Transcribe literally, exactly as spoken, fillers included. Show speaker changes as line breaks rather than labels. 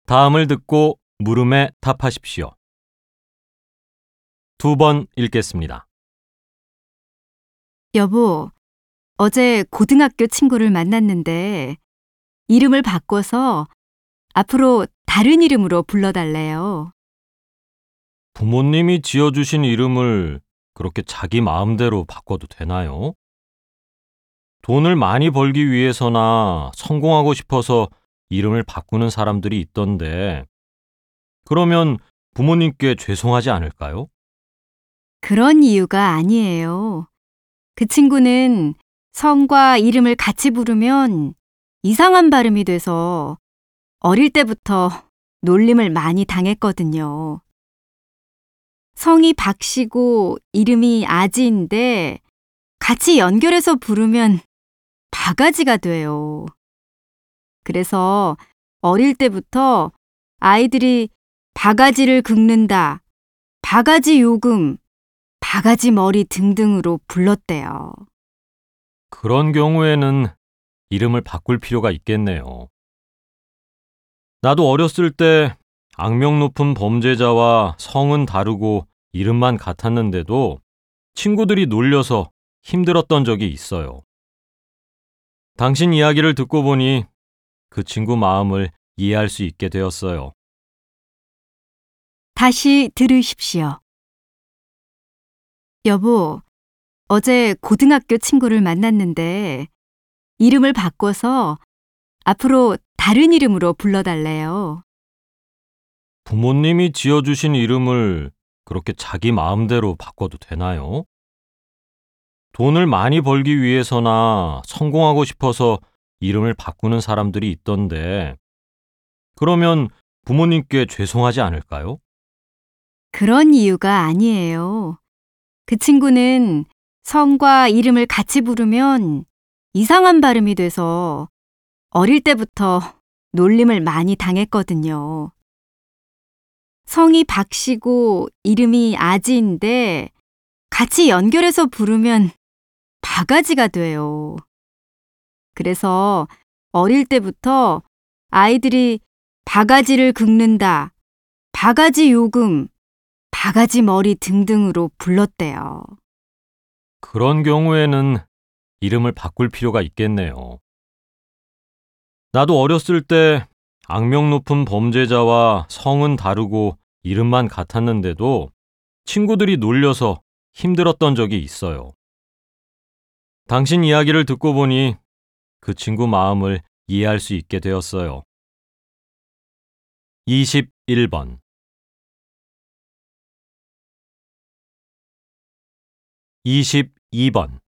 다음을 듣고 물음에 답하십시오. 두 번 읽겠습니다.
여보, 어제 고등학교 친구를 만났는데 이름을 바꿔서 앞으로 다른 이름으로 불러달래요.
부모님이 지어주신 이름을 그렇게 자기 마음대로 바꿔도 되나요? 돈을 많이 벌기 위해서나 성공하고 싶어서 이름을 바꾸는 사람들이 있던데, 그러면 부모님께 죄송하지 않을까요?
그런 이유가 아니에요. 그 친구는 성과 이름을 같이 부르면 이상한 발음이 돼서 어릴 때부터 놀림을 많이 당했거든요. 성이 박씨고 이름이 아지인데 같이 연결해서 부르면 바가지가 돼요. 그래서 어릴 때부터 아이들이 바가지를 긁는다, 바가지 요금, 바가지 머리 등등으로 불렀대요.
그런 경우에는 이름을 바꿀 필요가 있겠네요. 나도 어렸을 때 악명 높은 범죄자와 성은 다르고 이름만 같았는데도 친구들이 놀려서 힘들었던 적이 있어요. 당신 이야기를 듣고 보니 그 친구 마음을 이해할 수 있게 되었어요.
다시 들으십시오. 여보, 어제 고등학교 친구를 만났는데 이름을 바꿔서 앞으로 다른 이름으로 불러달래요.
부모님이 지어주신 이름을 그렇게 자기 마음대로 바꿔도 되나요? 돈을 많이 벌기 위해서나 성공하고 싶어서 이름을 바꾸는 사람들이 있던데, 그러면 부모님께 죄송하지 않을까요?
그런 이유가 아니에요. 그 친구는 성과 이름을 같이 부르면 이상한 발음이 돼서 어릴 때부터 놀림을 많이 당했거든요. 성이 박씨고 이름이 아지인데 같이 연결해서 부르면 바가지가 돼요. 그래서 어릴 때부터 아이들이 바가지를 긁는다, 바가지 요금, 바가지 머리 등등으로 불렀대요.
그런 경우에는 이름을 바꿀 필요가 있겠네요. 나도 어렸을 때 악명 높은 범죄자와 성은 다르고 이름만 같았는데도 친구들이 놀려서 힘들었던 적이 있어요. 당신 이야기를 듣고 보니 그 친구 마음을 이해할 수 있게 되었어요. 이십일 번. 이십이 번.